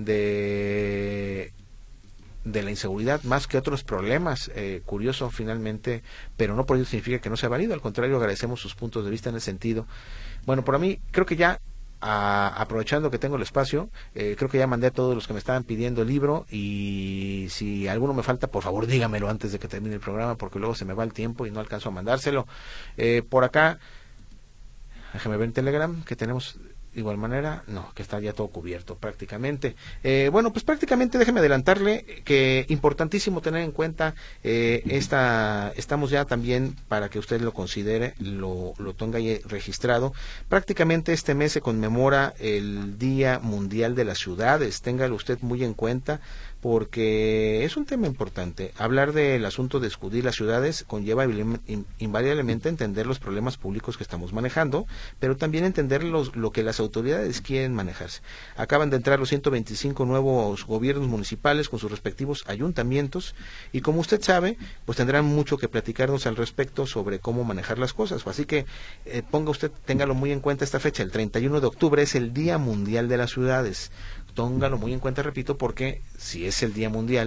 de la inseguridad más que otros problemas. Curioso finalmente, pero no por ello significa que no sea válido, al contrario, agradecemos sus puntos de vista en ese sentido. Bueno, por mí creo que ya aprovechando que tengo el espacio, creo que ya mandé a todos los que me estaban pidiendo el libro, y si alguno me falta, por favor dígamelo antes de que termine el programa, porque luego se me va el tiempo y no alcanzo a mandárselo. Por acá, déjame ver en Telegram que tenemos de igual manera, no, que está ya todo cubierto prácticamente. Bueno, pues prácticamente déjeme adelantarle que importantísimo tener en cuenta estamos ya también, para que usted lo considere, lo tenga ahí registrado. Prácticamente este mes se conmemora el Día Mundial de las Ciudades. Téngalo usted muy en cuenta, porque es un tema importante. Hablar del asunto de escudir las ciudades conlleva invariablemente entender los problemas públicos que estamos manejando, pero también entender lo que las autoridades quieren manejarse. Acaban de entrar los 125 nuevos gobiernos municipales con sus respectivos ayuntamientos, y como usted sabe, pues tendrán mucho que platicarnos al respecto sobre cómo manejar las cosas. Así que téngalo muy en cuenta esta fecha, el 31 de octubre es el Día Mundial de las Ciudades. Tóngalo muy en cuenta, repito, porque si es el Día Mundial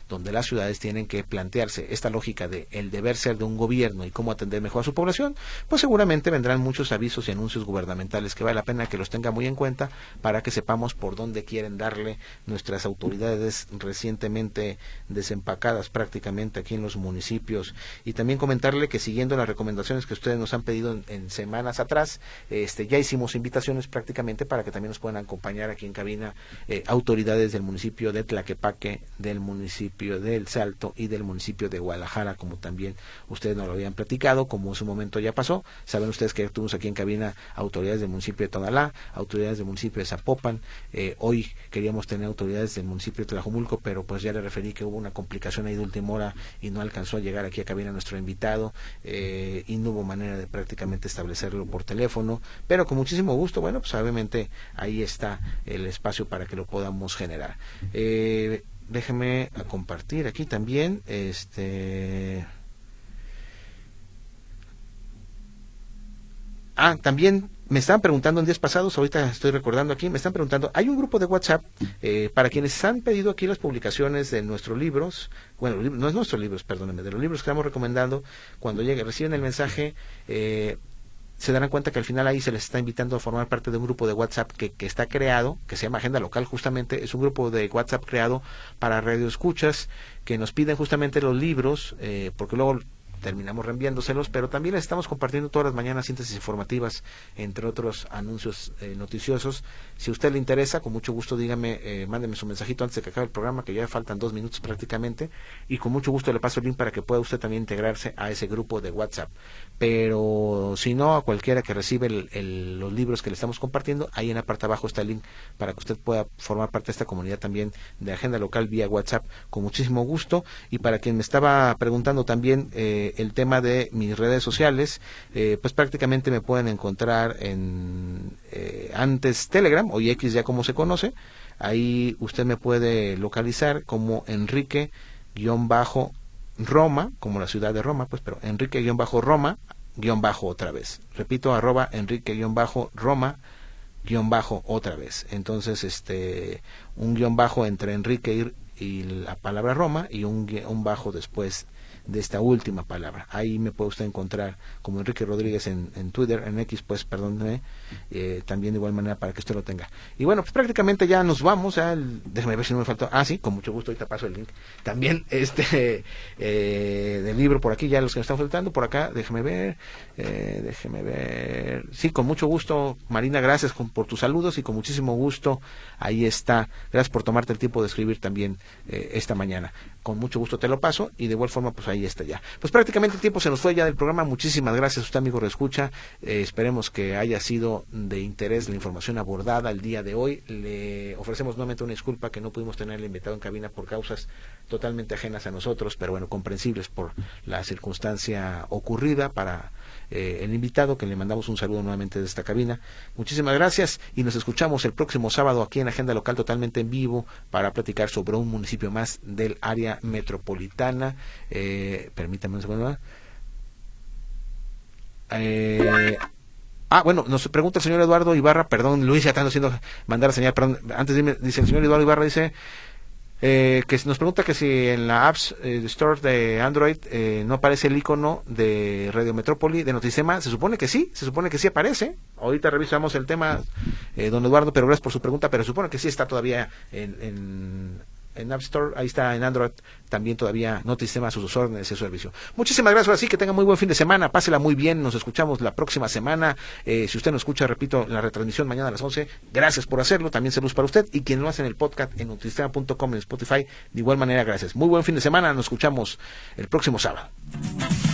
donde las ciudades tienen que plantearse esta lógica de el deber ser de un gobierno y cómo atender mejor a su población, pues seguramente vendrán muchos avisos y anuncios gubernamentales que vale la pena que los tenga muy en cuenta para que sepamos por dónde quieren darle nuestras autoridades recientemente desempacadas prácticamente aquí en los municipios. Y también comentarle que siguiendo las recomendaciones que ustedes nos han pedido en semanas atrás, ya hicimos invitaciones prácticamente para que también nos puedan acompañar aquí en cabina autoridades del municipio de Tlaquepaque, del municipio del Salto y del municipio de Guadalajara, como también ustedes nos lo habían platicado, como en su momento ya pasó. Saben ustedes que tuvimos aquí en cabina autoridades del municipio de Tonalá, autoridades del municipio de Zapopan, hoy queríamos tener autoridades del municipio de Tlajomulco, pero pues ya le referí que hubo una complicación ahí de última hora y no alcanzó a llegar aquí a cabina nuestro invitado, y no hubo manera de prácticamente establecerlo por teléfono, pero con muchísimo gusto, bueno, pues obviamente ahí está el espacio para que lo podamos generar. Déjeme compartir aquí también, también me estaban preguntando en días pasados, ahorita estoy recordando aquí, me están preguntando, hay un grupo de WhatsApp para quienes han pedido aquí las publicaciones de nuestros libros, bueno, no es nuestros libros, perdónenme, de los libros que estamos recomendando, cuando reciben el mensaje, se darán cuenta que al final ahí se les está invitando a formar parte de un grupo de WhatsApp que está creado, que se llama Agenda Local justamente, es un grupo de WhatsApp creado para radioescuchas que nos piden justamente los libros, porque luego terminamos reenviándoselos, pero también les estamos compartiendo todas las mañanas síntesis informativas, entre otros anuncios noticiosos. Si a usted le interesa, con mucho gusto dígame, mándeme su mensajito antes de que acabe el programa, que ya faltan 2 minutos prácticamente, y con mucho gusto le paso el link para que pueda usted también integrarse a ese grupo de WhatsApp. Pero si no, a cualquiera que recibe los libros que le estamos compartiendo, ahí en la parte de abajo está el link para que usted pueda formar parte de esta comunidad también de Agenda Local vía WhatsApp, con muchísimo gusto. Y para quien me estaba preguntando también el tema de mis redes sociales, pues prácticamente me pueden encontrar en antes Telegram, hoy X ya como se conoce. Ahí usted me puede localizar como Enrique-Roma, como la ciudad de Roma, pues, pero Enrique-Roma, otra vez. Repito, @Enrique-Roma, otra vez. Entonces, un guión bajo entre Enrique y la palabra Roma y un bajo después de esta última palabra. Ahí me puede usted encontrar como Enrique Rodríguez en Twitter, en X, pues, perdóneme, también de igual manera para que usted lo tenga. Y bueno, pues prácticamente ya nos vamos, déjame ver si no me faltó, sí, con mucho gusto, ahorita paso el link. También del libro por aquí, ya los que me están faltando, por acá, déjeme ver, sí, con mucho gusto, Marina, gracias por tus saludos y con muchísimo gusto, ahí está, gracias por tomarte el tiempo de escribir también esta mañana. Con mucho gusto te lo paso y de igual forma pues ahí está ya. Pues prácticamente el tiempo se nos fue ya del programa. Muchísimas gracias a usted, amigo reescucha. Esperemos que haya sido de interés la información abordada el día de hoy. Le ofrecemos nuevamente una disculpa que no pudimos tenerle invitado en cabina por causas totalmente ajenas a nosotros, pero bueno, comprensibles por la circunstancia ocurrida para el invitado, que le mandamos un saludo nuevamente de esta cabina. Muchísimas gracias y nos escuchamos el próximo sábado aquí en Agenda Local totalmente en vivo para platicar sobre un municipio más del área metropolitana. Permítame un segundo. Bueno, nos pregunta el señor Eduardo Ibarra, perdón, Luis, ya están haciendo mandar a señal, perdón, antes dice el señor Eduardo Ibarra, dice que nos pregunta que si en la Apps Store de Android no aparece el icono de Radio Metrópoli, de Notisema. Se supone que sí aparece. Ahorita revisamos el tema, don Eduardo, pero gracias por su pregunta, pero se supone que sí está todavía en App Store, ahí está en Android, también todavía Notisema a sus órdenes, ese servicio. Muchísimas gracias, así que tenga muy buen fin de semana, pásela muy bien, nos escuchamos la próxima semana. Si usted nos escucha, repito, la retransmisión mañana a las 11, gracias por hacerlo, también saludos para usted, y quien lo hace en el podcast en notisema.com, en Spotify, de igual manera, gracias. Muy buen fin de semana, nos escuchamos el próximo sábado.